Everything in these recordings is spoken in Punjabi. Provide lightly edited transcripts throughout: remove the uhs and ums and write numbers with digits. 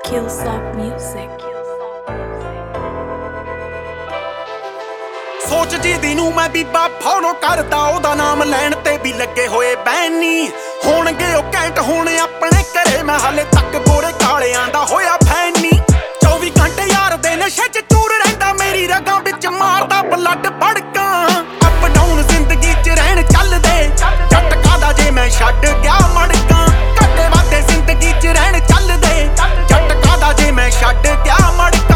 Killsoft Music। ਸੋਚ ਜਿਹਦੀ ਨੂੰ ਮੈਂ ਬੀਬਾ ਫੋਲੋ ਕਰਦਾ, ਉਹਦਾ ਨਾਮ ਲੈਣ ਤੇ ਵੀ ਲੱਗੇ ਹੋਏ ਬੈਨੀ ਹੋਣਗੇ ਉਹ ਕੈਂਟ ਹੁਣ ਆਪਣੇ ਘਰੇ। ਮੈਂ ਹਾਲੇ ਤੱਕ ਗੋਰੇ ਕਾਲਿਆਂ ਦਾ ਹੋਇਆ ਫੈਨੀ। 24 ਘੰਟੇ ਯਾਰ ਦੇ ਨਸ਼ੇ 'ਚ ਚੂਰ ਰਹਿੰਦਾ, ਮੇਰੀ ਰਗਾਂ ਵਿੱਚ ਮਾਰਦਾ ਬਲੱਡ ਬੜਕਾਂ। ਅਪ ਡਾਊਨ ਜ਼ਿੰਦਗੀ 'ਚ ਰਹਿਣ ਚੱਲਦੇ, ਜੱਟ ਕਾਦਾ ਜੇ ਮੈਂ ਛੱਡ ਗਿਆ ਮੜਕਾਂ। ਘੱਟੇ ਵਾਧੇ ਜ਼ਿੰਦਗੀ 'ਚ ਰਹਿਣ ਚੱਲਦੇ, ਜੱਟ ਕਾਦਾ ਜੇ ਮੈਂ ਛੱਡ ਗਿਆ ਮੜਕਾਂ।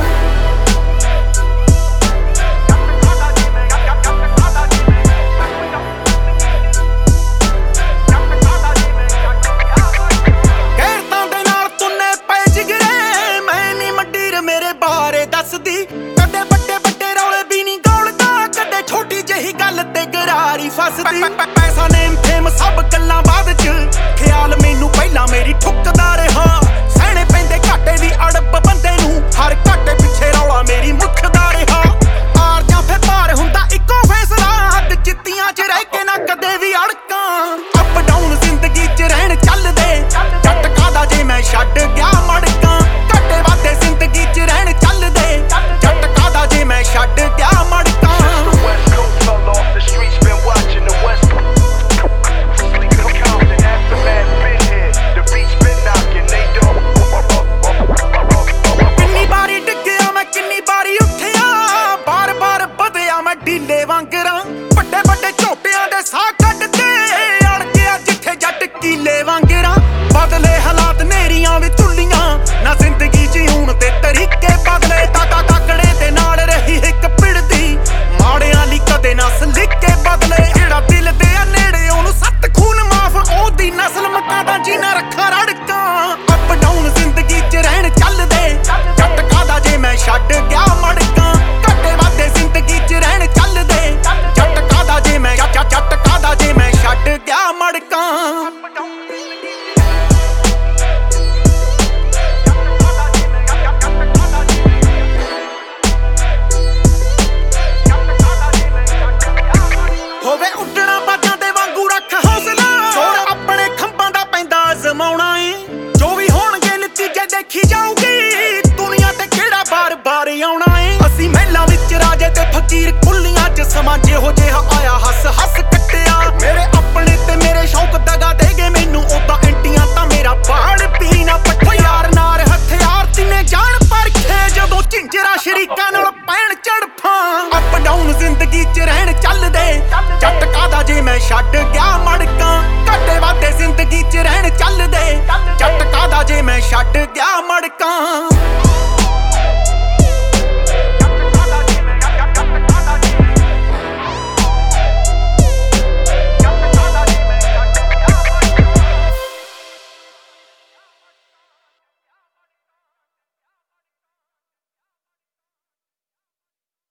ਕਦੇ ਵੱਡੇ ਵੱਡੇ ਰੌਲੇ ਵੀ ਨਹੀਂ ਗੋਲਦਾ, ਕਦੇ ਛੋਟੀ ਜਿਹੀ ਗੱਲ ਤੇ ਗਰਾਰੀ ਫਸਦੀ। ਪੈਸਾ ਨੇਮ ਫੇਮ ਸਭ ਗੱਲਾਂ ਬਾਅਦ ਚ, ਖਿਆਲ ਮੈਨੂੰ ਪਹਿਲਾਂ ਮੇਰੀ ਠੁੱਕਦਾ ਰਿਹਾ। ਸਹਿਣੇ ਪੈਂਦੇ ਘਾਟੇ ਦੀ ਅੜਬ ਬੰਦੇ ਨੂੰ, ਹਰ ਘਾਟੇ ਪਿੱਛੇ ਰੌਲਾ ਮੇਰੀ ਮੁੱਖਦਾ ਰਿਹਾ। ਆਰ ਜਾਂ ਫਿਰ ਪਾਰ ਹੁੰਦਾ ਇੱਕੋ ਫੈਸਲਾ, ਹੱਦ ਚਿੱਤੀਆਂ 'ਚ ਰਹਿ ਕੇ ਨਾ ਕਦੇ ਵੀ ਅੜ